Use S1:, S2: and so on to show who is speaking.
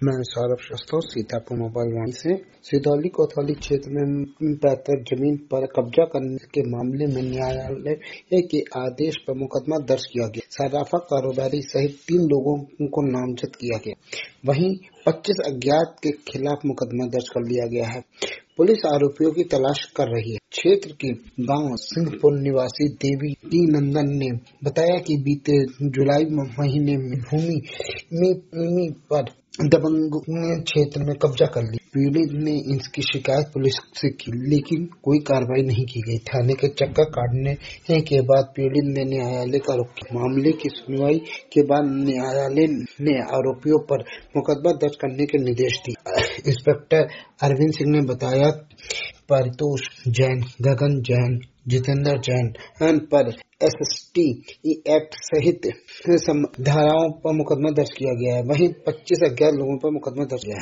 S1: मैं सौरभ श्रीवास्तव सीतापुर मोबाइल वाणी से। सिधौली कोतवाली क्षेत्र में पैतृक जमीन पर कब्जा करने के मामले में न्यायालय के आदेश पर मुकदमा दर्ज किया गया। सर्राफा कारोबारी सहित 3 लोगों को नामजद किया गया। वहीं 25 अज्ञात के खिलाफ मुकदमा दर्ज कर लिया गया है। पुलिस आरोपियों की तलाश कर रही है। क्षेत्र के गांव सिंहपुर निवासी देवी टी नंदन ने बताया कि बीते जुलाई महीने में भूमि पर दबंगों ने क्षेत्र में कब्जा कर लिया। पीड़ित ने इसकी शिकायत पुलिस से की, लेकिन कोई कार्रवाई नहीं की गई। थाने के चक्कर काटने के बाद पीड़ित ने न्यायालय का रुख किया। मामले की सुनवाई के बाद न्यायालय ने आरोपियों पर मुकदमा दर्ज करने के निर्देश दिए। इंस्पेक्टर अरविंद सिंह ने बताया परितोष जैन, गगन जैन, जितेंद्र जैन पर एसएसटी एक्ट सहित धाराओं पर मुकदमा दर्ज किया गया है। वहीं 25 अज्ञात लोगों पर मुकदमा दर्ज किया है।